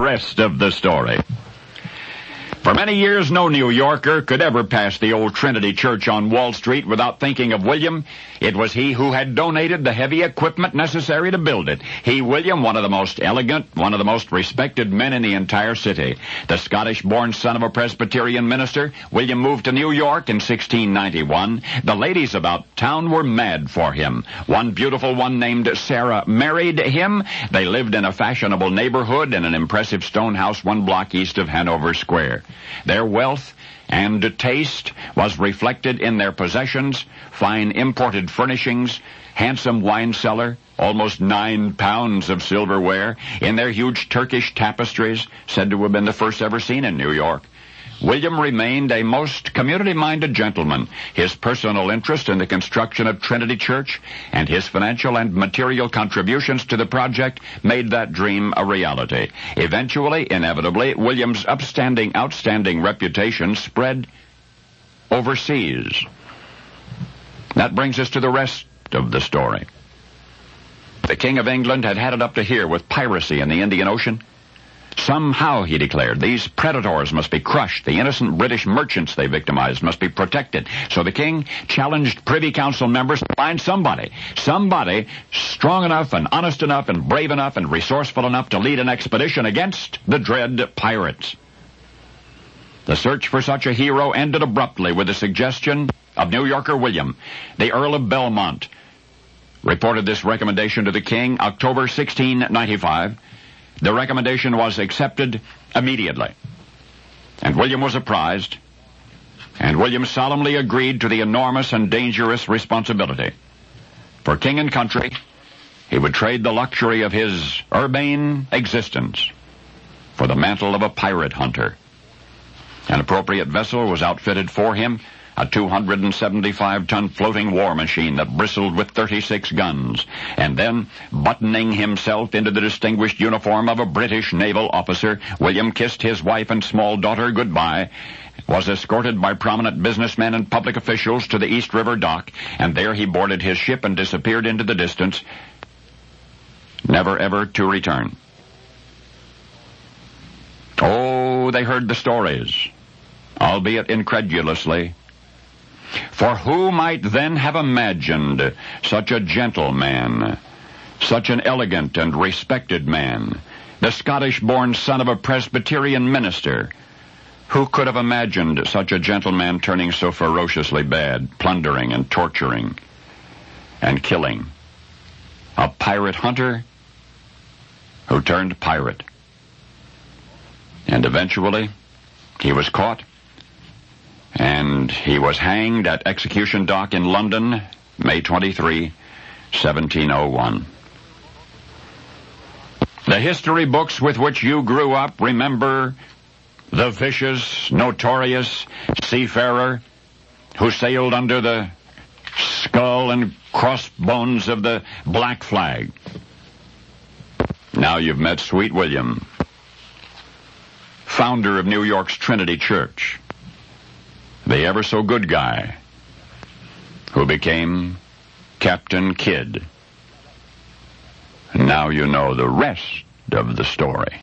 rest of the story. For many years, no New Yorker could ever pass the old Trinity Church on Wall Street without thinking of William. It was he who had donated the heavy equipment necessary to build it. He, William, one of the most elegant, one of the most respected men in the entire city. The Scottish-born son of a Presbyterian minister, William moved to New York in 1691. The ladies about town were mad for him. One beautiful one named Sarah married him. They lived in a fashionable neighborhood in an impressive stone house 1 block east of Hanover Square. Their wealth and taste was reflected in their possessions, fine imported furnishings, handsome wine cellar, almost 9 pounds of silverware, in their huge Turkish tapestries, said to have been the first ever seen in New York. William remained a most community-minded gentleman. His personal interest in the construction of Trinity Church and his financial and material contributions to the project made that dream a reality. Eventually, inevitably, William's outstanding reputation spread overseas. That brings us to the rest of the story. The King of England had had it up to here with piracy in the Indian Ocean. Somehow, he declared, these predators must be crushed. The innocent British merchants they victimized must be protected. So the king challenged Privy Council members to find somebody strong enough and honest enough and brave enough and resourceful enough to lead an expedition against the dread pirates. The search for such a hero ended abruptly with the suggestion of New Yorker William. The Earl of Belmont reported this recommendation to the king, October 1695. The recommendation was accepted immediately, and William was apprised, and William solemnly agreed to the enormous and dangerous responsibility. For king and country, he would trade the luxury of his urbane existence for the mantle of a pirate hunter. An appropriate vessel was outfitted for him, a 275-ton floating war machine that bristled with 36 guns. And then, buttoning himself into the distinguished uniform of a British naval officer, William kissed his wife and small daughter goodbye, was escorted by prominent businessmen and public officials to the East River dock, and there he boarded his ship and disappeared into the distance, never ever to return. Oh, they heard the stories, albeit incredulously. For who might then have imagined such a gentleman, such an elegant and respected man, the Scottish-born son of a Presbyterian minister? Who could have imagined such a gentleman turning so ferociously bad, plundering and torturing and killing? A pirate hunter who turned pirate. And eventually, he was caught, and he was hanged at Execution Dock in London, May 23, 1701. The history books with which you grew up remember the vicious, notorious seafarer who sailed under the skull and crossbones of the Black Flag. Now you've met Sweet William, founder of New York's Trinity Church, the ever-so-good guy who became Captain Kidd. Now you know the rest of the story.